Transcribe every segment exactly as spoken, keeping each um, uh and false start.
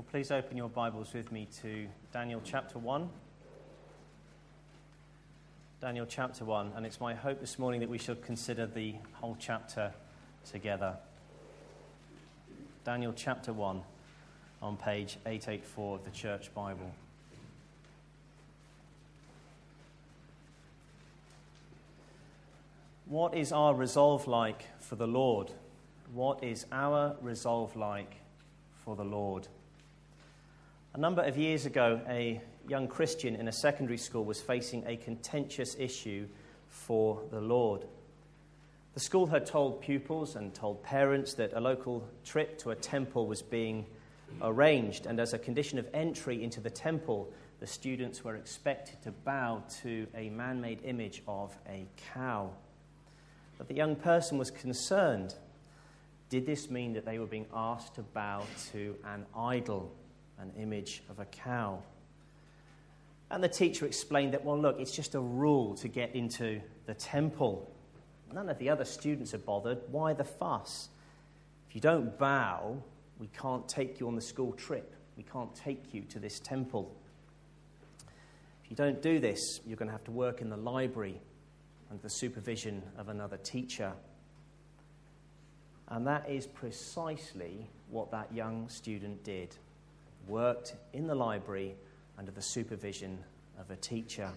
Please open your Bibles with me to Daniel chapter one. Daniel chapter one, and it's my hope this morning that we shall consider the whole chapter together. Daniel chapter one on page eight eighty-four of the Church Bible. What is our resolve like for the Lord? What is our resolve like for the Lord? A number of years ago, a young Christian in a secondary school was facing a contentious issue for the Lord. The school had told pupils and told parents that a local trip to a temple was being arranged, and as a condition of entry into the temple, the students were expected to bow to a man-made image of a cow. But the young person was concerned. Did this mean that they were being asked to bow to an idol, an image of a cow? And the teacher explained that, well, look, it's just a rule to get into the temple. None of the other students are bothered. Why the fuss? If you don't bow, we can't take you on the school trip. We can't take you to this temple. If you don't do this, you're going to have to work in the library under the supervision of another teacher. And that is precisely what that young student did. Worked in the library under the supervision of a teacher.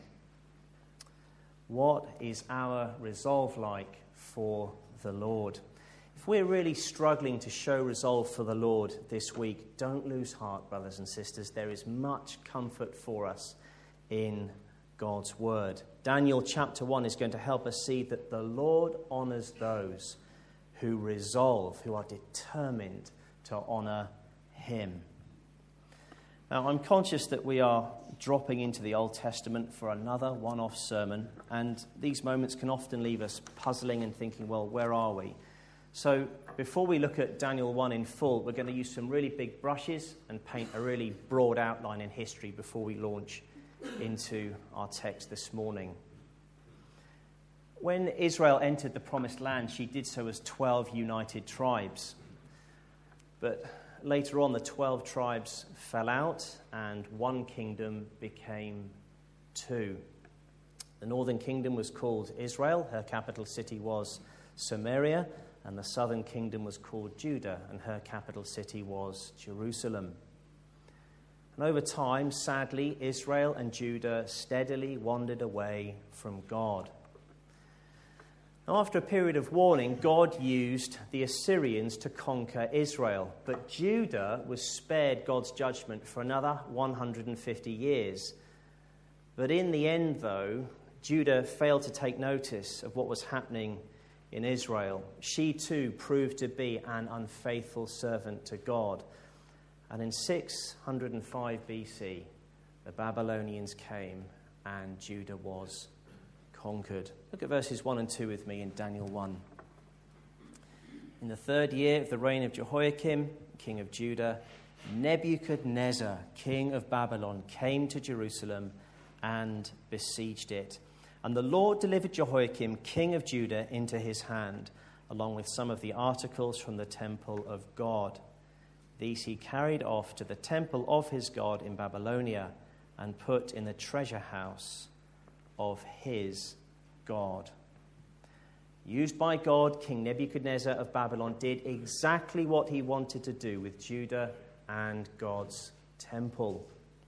What is our resolve like for the Lord? If we're really struggling to show resolve for the Lord this week, don't lose heart, brothers and sisters. There is much comfort for us in God's word. Daniel chapter one is going to help us see that the Lord honors those who resolve, who are determined to honor him. Now, I'm conscious that we are dropping into the Old Testament for another one-off sermon, and these moments can often leave us puzzling and thinking, well, where are we? So before we look at Daniel one in full, we're going to use some really big brushes and paint a really broad outline in history before we launch into our text this morning. When Israel entered the Promised Land, she did so as twelve united tribes. But later on, the twelve tribes fell out and one kingdom became two. The northern kingdom was called Israel. Her capital city was Samaria. And the southern kingdom was called Judah, and her capital city was Jerusalem. And over time, sadly, Israel and Judah steadily wandered away from God. Now, after a period of warning, God used the Assyrians to conquer Israel, but Judah was spared God's judgment for another one hundred fifty years. But in the end, though, Judah failed to take notice of what was happening in Israel. She too proved to be an unfaithful servant to God. And in six hundred five B C, the Babylonians came and Judah was conquered. Look at verses one and two with me in Daniel one. In the third year of the reign of Jehoiakim, king of Judah, Nebuchadnezzar, king of Babylon, came to Jerusalem and besieged it. And the Lord delivered Jehoiakim, king of Judah, into his hand, along with some of the articles from the temple of God. These he carried off to the temple of his God in Babylonia and put in the treasure house of his God. Used by God, King Nebuchadnezzar of Babylon did exactly what he wanted to do with Judah and God's temple.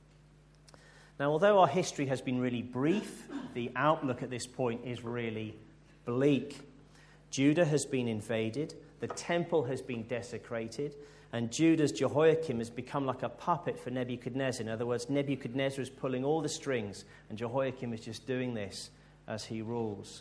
Now, although our history has been really brief, the outlook at this point is really bleak. Judah has been invaded, the temple has been desecrated, and Judah's Jehoiakim has become like a puppet for Nebuchadnezzar. In other words, Nebuchadnezzar is pulling all the strings, and Jehoiakim is just doing this as he rules.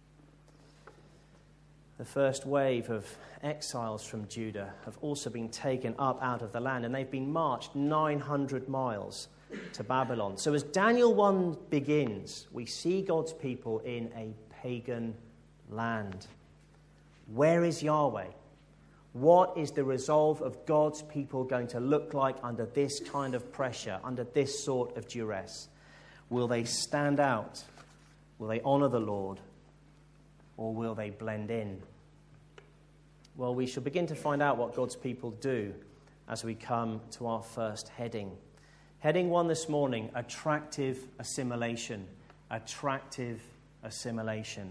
The first wave of exiles from Judah have also been taken up out of the land, and they've been marched nine hundred miles to Babylon. So as Daniel one begins, we see God's people in a pagan land. Where is Yahweh? What is the resolve of God's people going to look like under this kind of pressure, under this sort of duress? Will they stand out? Will they honor the Lord? Or will they blend in? Well, we shall begin to find out what God's people do as we come to our first heading. Heading one this morning, attractive assimilation. Attractive assimilation.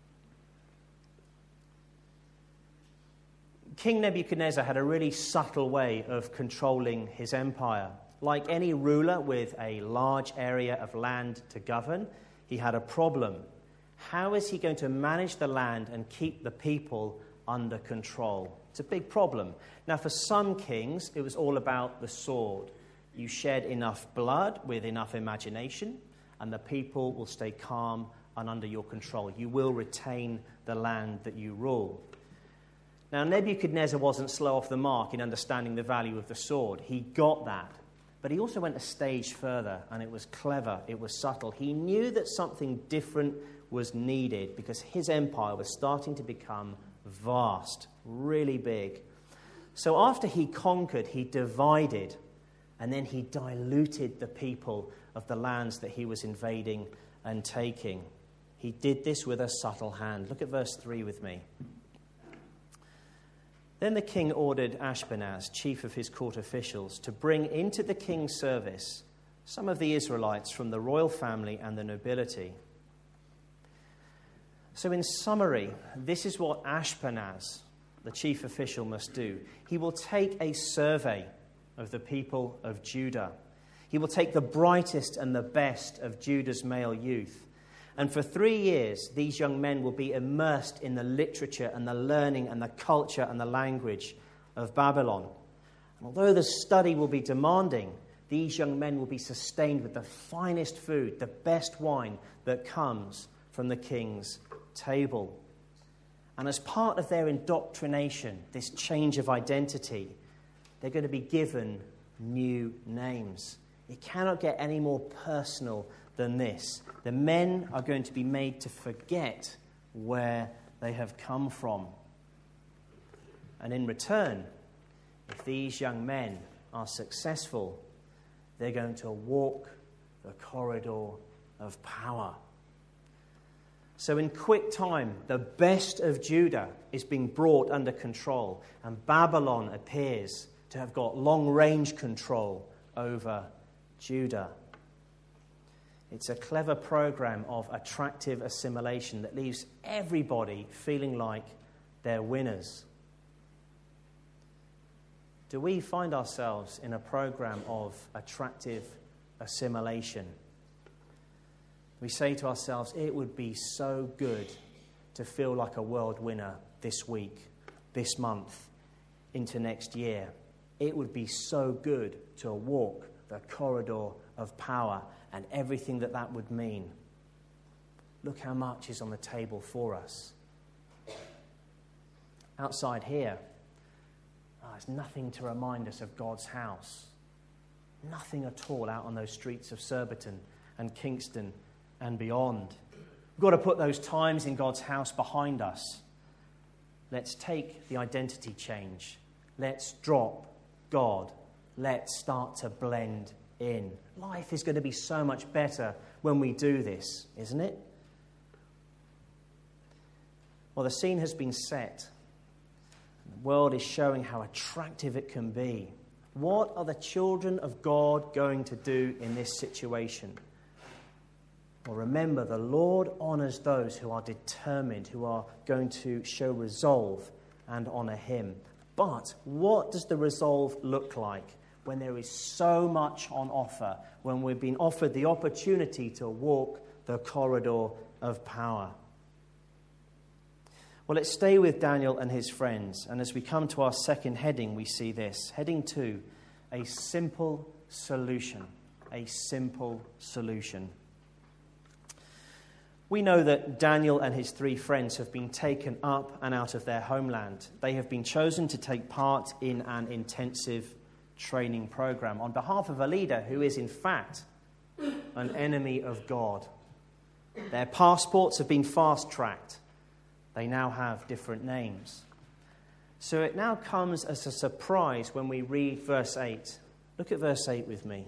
King Nebuchadnezzar had a really subtle way of controlling his empire. Like any ruler with a large area of land to govern, he had a problem. How is he going to manage the land and keep the people under control? It's a big problem. Now, for some kings, it was all about the sword. You shed enough blood with enough imagination, and the people will stay calm and under your control. You will retain the land that you rule. Now, Nebuchadnezzar wasn't slow off the mark in understanding the value of the sword. He got that. But he also went a stage further, and it was clever, it was subtle. He knew that something different was needed because his empire was starting to become vast, really big. So after he conquered, he divided, and then he diluted the people of the lands that he was invading and taking. He did this with a subtle hand. Look at verse three with me. Then the king ordered Ashpenaz, chief of his court officials, to bring into the king's service some of the Israelites from the royal family and the nobility. So in summary, this is what Ashpenaz, the chief official, must do. He will take a survey of the people of Judah. He will take the brightest and the best of Judah's male youth. And for three years, these young men will be immersed in the literature and the learning and the culture and the language of Babylon. And although the study will be demanding, these young men will be sustained with the finest food, the best wine that comes from the king's table. And as part of their indoctrination, this change of identity, they're going to be given new names. It cannot get any more personal than this. The men are going to be made to forget where they have come from. And in return, if these young men are successful, they're going to walk the corridor of power. So in quick time, the best of Judah is being brought under control, and Babylon appears to have got long-range control over Judah. It's a clever program of attractive assimilation that leaves everybody feeling like they're winners. Do we find ourselves in a program of attractive assimilation? We say to ourselves, it would be so good to feel like a world winner this week, this month, into next year. It would be so good to walk the corridor of power and everything that that would mean. Look how much is on the table for us. Outside here, oh, there's nothing to remind us of God's house. Nothing at all out on those streets of Surbiton and Kingston and beyond. We've got to put those times in God's house behind us. Let's take the identity change. Let's drop God. Let's start to blend in. Life is going to be so much better when we do this, isn't it? Well, the scene has been set. The world is showing how attractive it can be. What are the children of God going to do in this situation? Well, remember, the Lord honors those who are determined, who are going to show resolve and honor him. But what does the resolve look like when there is so much on offer, when we've been offered the opportunity to walk the corridor of power? Well, let's stay with Daniel and his friends. And as we come to our second heading, we see this. Heading two, a simple solution. A simple solution. We know that Daniel and his three friends have been taken up and out of their homeland. They have been chosen to take part in an intensive training program on behalf of a leader who is, in fact, an enemy of God. Their passports have been fast-tracked. They now have different names. So it now comes as a surprise when we read verse eight. Look at verse eight with me.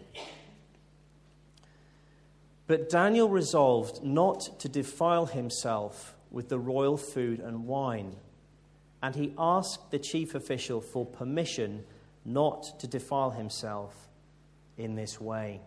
But Daniel resolved not to defile himself with the royal food and wine, and he asked the chief official for permission not to defile himself in this way.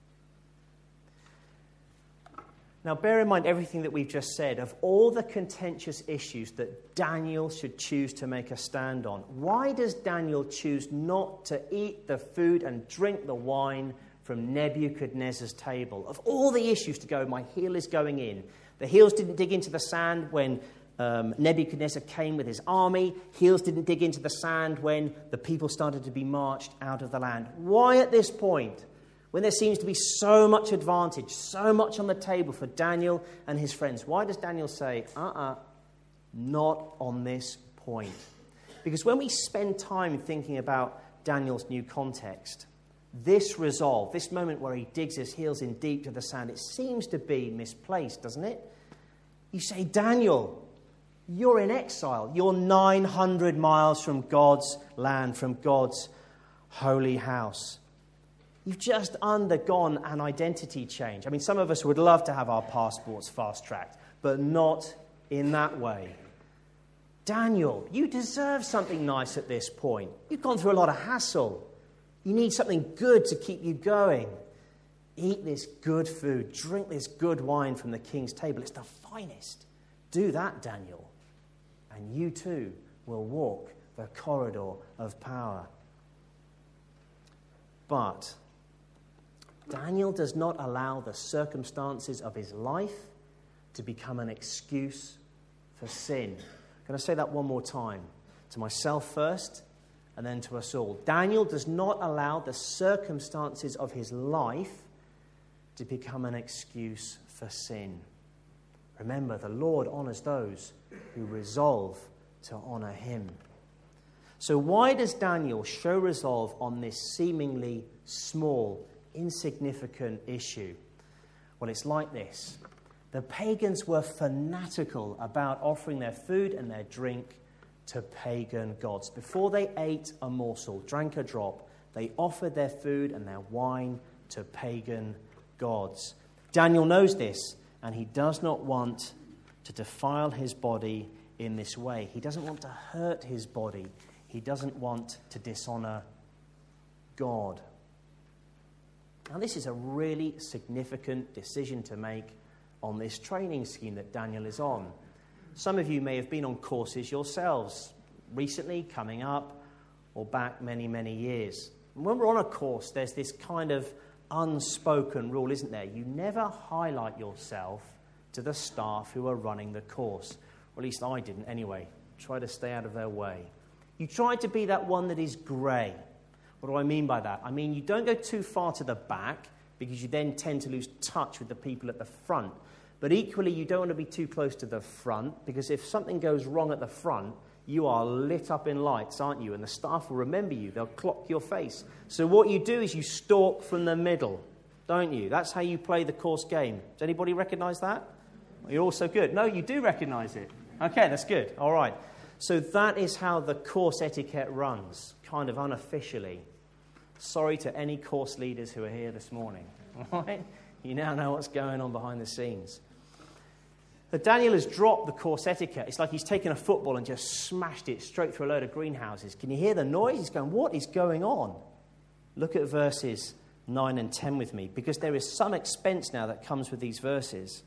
Now, bear in mind everything that we've just said. Of all the contentious issues that Daniel should choose to make a stand on, why does Daniel choose not to eat the food and drink the wine from Nebuchadnezzar's table? Of all the issues to go, my heel is going in. The heels didn't dig into the sand when um, Nebuchadnezzar came with his army. Heels didn't dig into the sand when the people started to be marched out of the land. Why at this point, when there seems to be so much advantage, so much on the table for Daniel and his friends, why does Daniel say, uh-uh, not on this point? Because when we spend time thinking about Daniel's new context, this resolve, this moment where he digs his heels in deep to the sand, it seems to be misplaced, doesn't it? You say, Daniel, you're in exile. You're nine hundred miles from God's land, from God's holy house. You've just undergone an identity change. I mean, some of us would love to have our passports fast-tracked, but not in that way. Daniel, you deserve something nice at this point. You've gone through a lot of hassle. You need something good to keep you going. Eat this good food. Drink this good wine from the king's table. It's the finest. Do that, Daniel. And you too will walk the corridor of power. But Daniel does not allow the circumstances of his life to become an excuse for sin. Can I say that one more time? To myself first, and then to us all. Daniel does not allow the circumstances of his life to become an excuse for sin. Remember, the Lord honors those who resolve to honor him. So why does Daniel show resolve on this seemingly small, insignificant issue? Well, it's like this. The pagans were fanatical about offering their food and their drink to pagan gods. Before they ate a morsel, drank a drop, they offered their food and their wine to pagan gods. Daniel knows this, and he does not want to defile his body in this way. He doesn't want to hurt his body. He doesn't want to dishonor God. Now, this is a really significant decision to make on this training scheme that Daniel is on. Some of you may have been on courses yourselves, recently, coming up, or back many, many years. And when we're on a course, there's this kind of unspoken rule, isn't there? You never highlight yourself to the staff who are running the course. Or at least I didn't anyway. Try to stay out of their way. You try to be that one that is grey. What do I mean by that? I mean, you don't go too far to the back, because you then tend to lose touch with the people at the front. But equally, you don't want to be too close to the front, because if something goes wrong at the front, you are lit up in lights, aren't you? And the staff will remember you. They'll clock your face. So what you do is you stalk from the middle, don't you? That's how you play the course game. Does anybody recognise that? Well, you're all so good. No, you do recognise it. Okay, that's good. All right. So that is how the course etiquette runs, kind of unofficially. Sorry to any course leaders who are here this morning. All right? You now know what's going on behind the scenes. But Daniel has dropped the course etiquette. It's like he's taken a football and just smashed it straight through a load of greenhouses. Can you hear the noise? He's going, what is going on? Look at verses nine and ten with me, because there is some expense now that comes with these verses.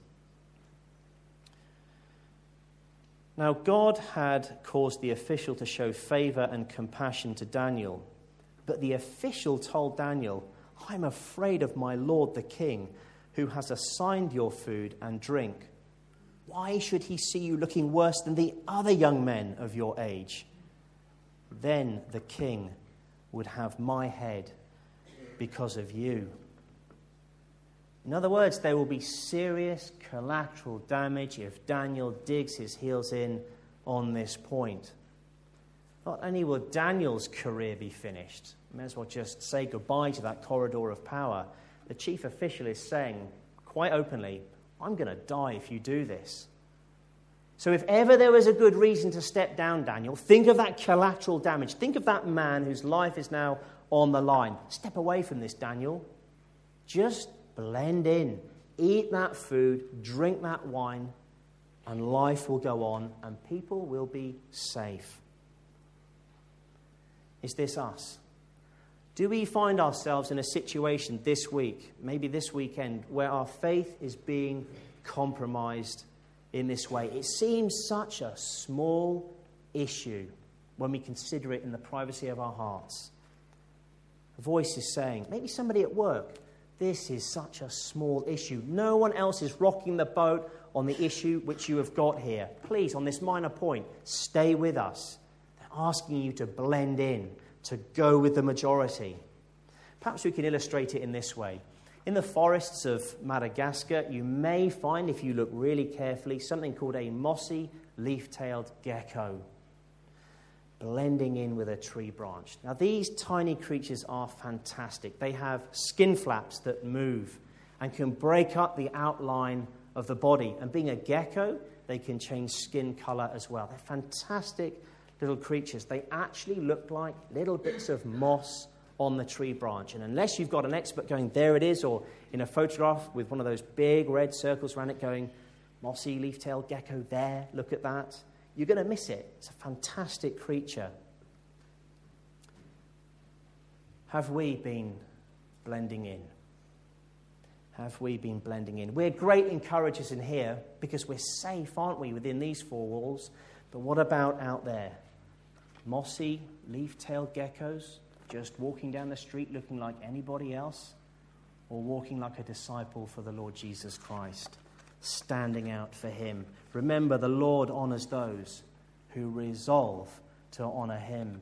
Now, God had caused the official to show favor and compassion to Daniel. But the official told Daniel, I'm afraid of my lord the king, who has assigned your food and drink. Why should he see you looking worse than the other young men of your age? Then the king would have my head because of you. In other words, there will be serious collateral damage if Daniel digs his heels in on this point. Not only will Daniel's career be finished, may as well just say goodbye to that corridor of power. The chief official is saying quite openly, I'm going to die if you do this. So if ever there was a good reason to step down, Daniel, think of that collateral damage. Think of that man whose life is now on the line. Step away from this, Daniel. Just blend in. Eat that food, drink that wine, and life will go on, and people will be safe. Is this us? Do we find ourselves in a situation this week, maybe this weekend, where our faith is being compromised in this way? It seems such a small issue when we consider it in the privacy of our hearts. A voice is saying, maybe somebody at work, this is such a small issue. No one else is rocking the boat on the issue which you have got here. Please, on this minor point, stay with us. They're asking you to blend in, to go with the majority. Perhaps we can illustrate it in this way. In the forests of Madagascar, you may find, if you look really carefully, something called a mossy leaf-tailed gecko, blending in with a tree branch. Now, these tiny creatures are fantastic. They have skin flaps that move and can break up the outline of the body. And being a gecko, they can change skin color as well. They're fantastic little creatures. They actually look like little bits of moss on the tree branch. And unless you've got an expert going, there it is, or in a photograph with one of those big red circles around it going, mossy leaf-tailed gecko there, look at that, you're going to miss it. It's a fantastic creature. Have we been blending in? Have we been blending in? We're great encouragers in here because we're safe, aren't we, within these four walls? But what about out there? Mossy, leaf-tailed geckos just walking down the street looking like anybody else? Or walking like a disciple for the Lord Jesus Christ, standing out for him? Remember, the Lord honors those who resolve to honor him.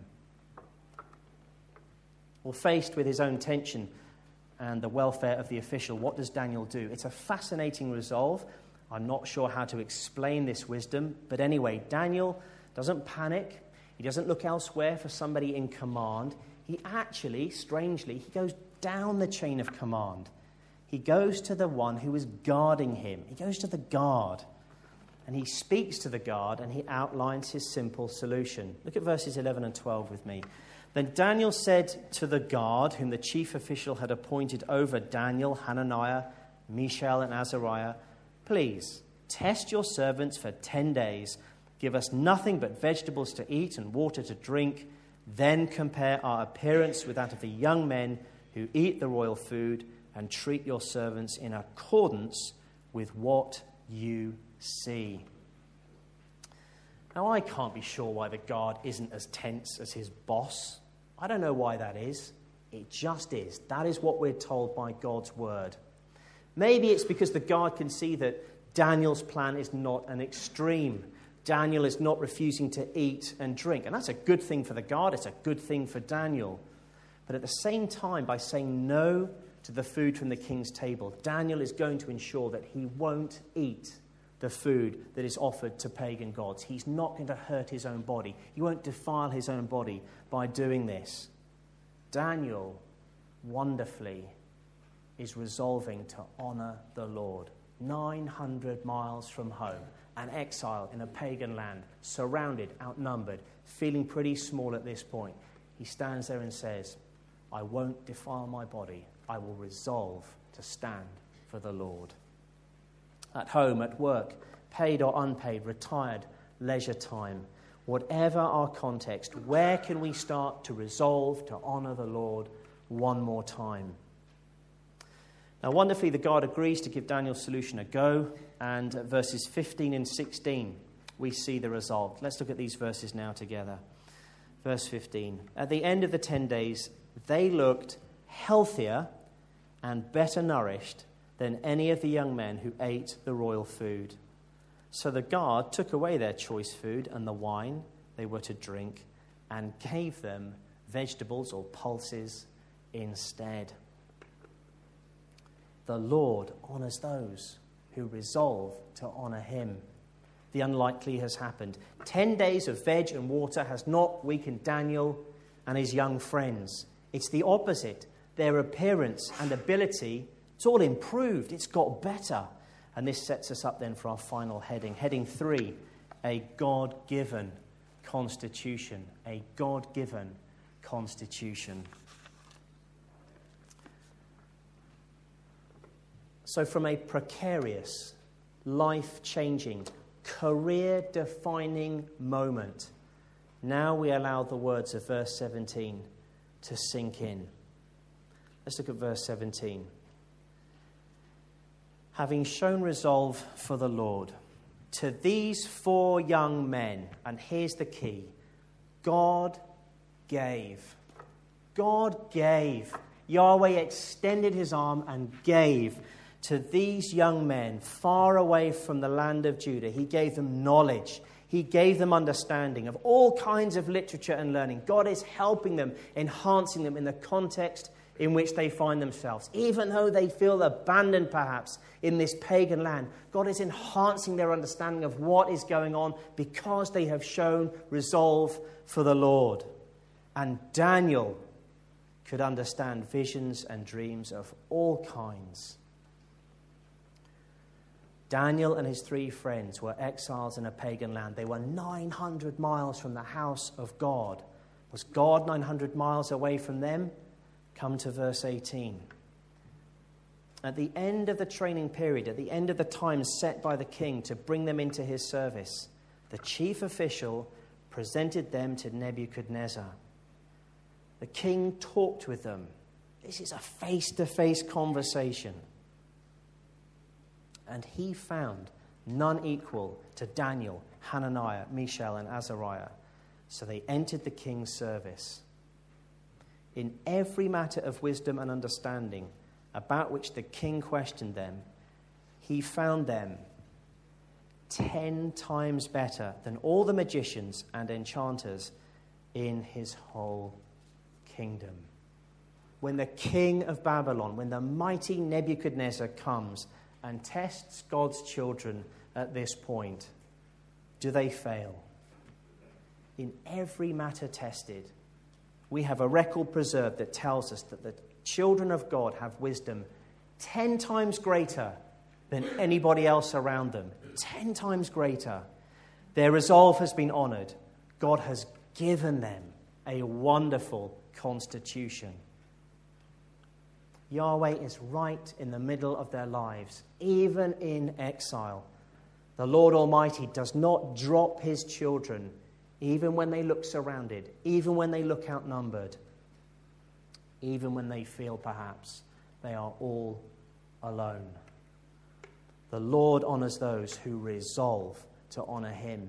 Well, faced with his own tension and the welfare of the official, what does Daniel do? It's a fascinating resolve. I'm not sure how to explain this wisdom, but anyway, Daniel doesn't panic. He doesn't look elsewhere for somebody in command. He actually, strangely, he goes down the chain of command. He goes to the one who is guarding him. He goes to the guard, and he speaks to the guard, and he outlines his simple solution. Look at verses eleven and twelve with me. Then Daniel said to the guard, whom the chief official had appointed over Daniel, Hananiah, Mishael, and Azariah, please, test your servants for ten days. Give us nothing but vegetables to eat and water to drink. Then compare our appearance with that of the young men who eat the royal food, and treat your servants in accordance with what you see. Now, I can't be sure why the guard isn't as tense as his boss. I don't know why that is. It just is. That is what we're told by God's word. Maybe it's because the guard can see that Daniel's plan is not an extreme. Daniel is not refusing to eat and drink. And that's a good thing for the guard. It's a good thing for Daniel. But at the same time, by saying no to the food from the king's table, Daniel is going to ensure that he won't eat the food that is offered to pagan gods. He's not going to hurt his own body. He won't defile his own body by doing this. Daniel, wonderfully, is resolving to honor the Lord. nine hundred miles from home, an exile in a pagan land, surrounded, outnumbered, feeling pretty small at this point. He stands there and says, I won't defile my body. I will resolve to stand for the Lord. At home, at work, paid or unpaid, retired, leisure time, whatever our context, where can we start to resolve to honor the Lord one more time? Now, wonderfully, the guard agrees to give Daniel's solution a go, and at verses fifteen and sixteen, we see the result. Let's look at these verses now together. Verse fifteen, at the end of the ten days, they looked healthier and better nourished than any of the young men who ate the royal food. So the guard took away their choice food and the wine they were to drink and gave them vegetables or pulses instead. The Lord honors those who resolve to honor him. The unlikely has happened. Ten days of veg and water has not weakened Daniel and his young friends. It's the opposite. Their appearance and ability, it's all improved. It's got better. And this sets us up then for our final heading. Heading three, a God-given constitution. A God-given constitution. So from a precarious, life-changing, career-defining moment, now we allow the words of verse seventeen to sink in. Let's look at verse seventeen. Having shown resolve for the Lord, to these four young men, and here's the key, God gave. God gave. Yahweh extended his arm and gave to these young men far away from the land of Judah. He gave them knowledge. He gave them understanding of all kinds of literature and learning. God is helping them, enhancing them in the context in which they find themselves. Even though they feel abandoned perhaps in this pagan land, God is enhancing their understanding of what is going on because they have shown resolve for the Lord. And Daniel could understand visions and dreams of all kinds. Daniel and his three friends were exiles in a pagan land. They were nine hundred miles from the house of God. Was God nine hundred miles away from them? Come to verse eighteen. At the end of the training period, at the end of the time set by the king to bring them into his service, the chief official presented them to Nebuchadnezzar. The king talked with them. This is a face-to-face conversation. And he found none equal to Daniel, Hananiah, Mishael, and Azariah. So they entered the king's service. In every matter of wisdom and understanding about which the king questioned them, he found them ten times better than all the magicians and enchanters in his whole kingdom. When the king of Babylon, when the mighty Nebuchadnezzar comes and tests God's children at this point, do they fail? In every matter tested, we have a record preserved that tells us that the children of God have wisdom ten times greater than anybody else around them. Ten times greater. Their resolve has been honored. God has given them a wonderful constitution. Yahweh is right in the middle of their lives, even in exile. The Lord Almighty does not drop his children, even when they look surrounded, even when they look outnumbered, even when they feel perhaps they are all alone. The Lord honors those who resolve to honor him.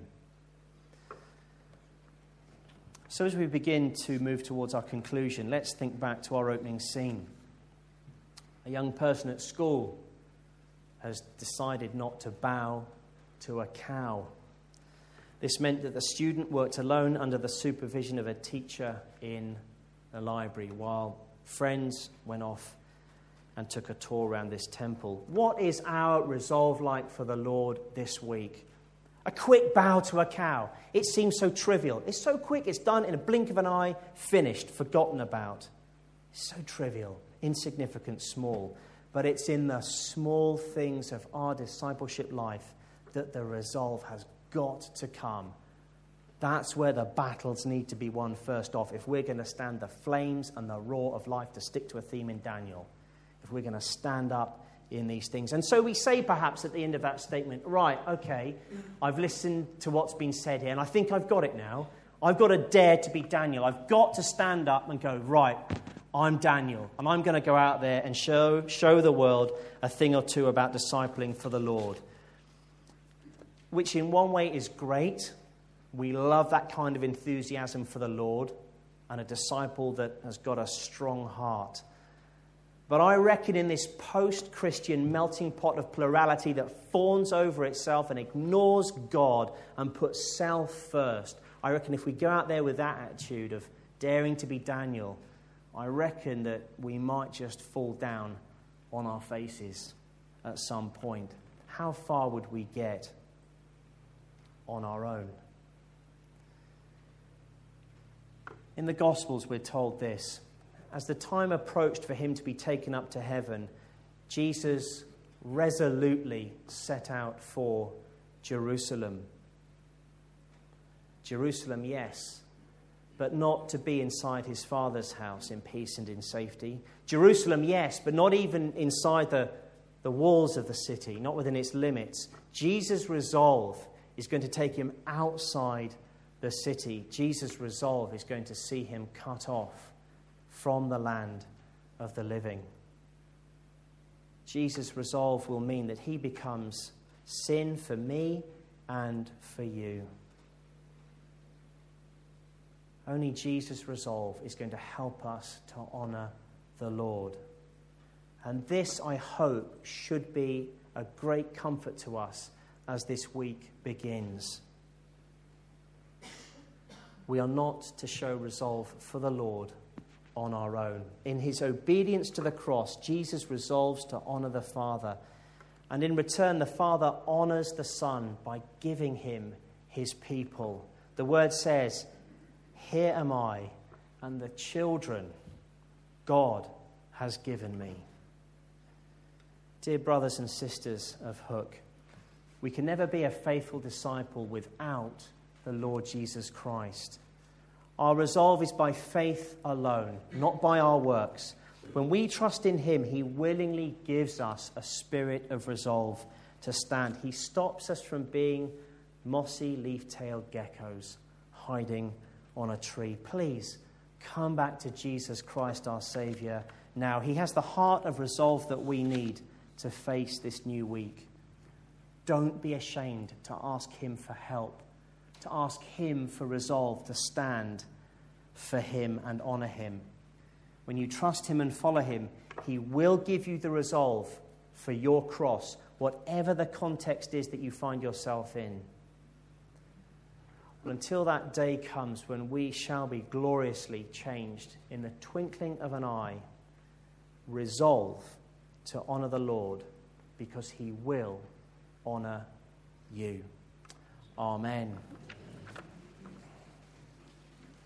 So as we begin to move towards our conclusion, let's think back to our opening scene. A young person at school has decided not to bow to a cow. This meant that the student worked alone under the supervision of a teacher in the library while friends went off and took a tour around this temple. What is our resolve like for the Lord this week? A quick bow to a cow. It seems so trivial. It's so quick, it's done in a blink of an eye, finished, forgotten about. It's so trivial, insignificant, small. But it's in the small things of our discipleship life that the resolve has got to come. That's where the battles need to be won first off if we're going to stand the flames and the roar of life, to stick to a theme in Daniel. If we're going to stand up in these things. And so we say perhaps at the end of that statement, right, okay, I've listened to what's been said here and I think I've got it now. I've got to dare to be Daniel. I've got to stand up and go, right, I'm Daniel, and I'm going to go out there and show show the world a thing or two about discipling for the Lord. Which in one way is great. We love that kind of enthusiasm for the Lord and a disciple that has got a strong heart. But I reckon in this post-Christian melting pot of plurality that fawns over itself and ignores God and puts self first, I reckon if we go out there with that attitude of daring to be Daniel, I reckon that we might just fall down on our faces at some point. How far would we get on our own? In the Gospels, we're told this. As the time approached for him to be taken up to heaven, Jesus resolutely set out for Jerusalem. Jerusalem, yes, but not to be inside his Father's house in peace and in safety. Jerusalem, yes, but not even inside the, the walls of the city, not within its limits. Jesus' resolve is going to take him outside the city. Jesus' resolve is going to see him cut off from the land of the living. Jesus' resolve will mean that he becomes sin for me and for you. Only Jesus' resolve is going to help us to honour the Lord. And this, I hope, should be a great comfort to us as this week begins. We are not to show resolve for the Lord on our own. In his obedience to the cross, Jesus resolves to honour the Father. And in return, the Father honours the Son by giving him his people. The word says, "Here am I, and the children God has given me." Dear brothers and sisters of Hook, we can never be a faithful disciple without the Lord Jesus Christ. Our resolve is by faith alone, not by our works. When we trust in him, he willingly gives us a spirit of resolve to stand. He stops us from being mossy, leaf-tailed geckos hiding on a tree. Please come back to Jesus Christ, our Saviour, now. He has the heart of resolve that we need to face this new week. Don't be ashamed to ask him for help, to ask him for resolve to stand for him and honour him. When you trust him and follow him, he will give you the resolve for your cross, whatever the context is that you find yourself in. Well, until that day comes when we shall be gloriously changed in the twinkling of an eye, resolve to honour the Lord, because he will honour you. Amen.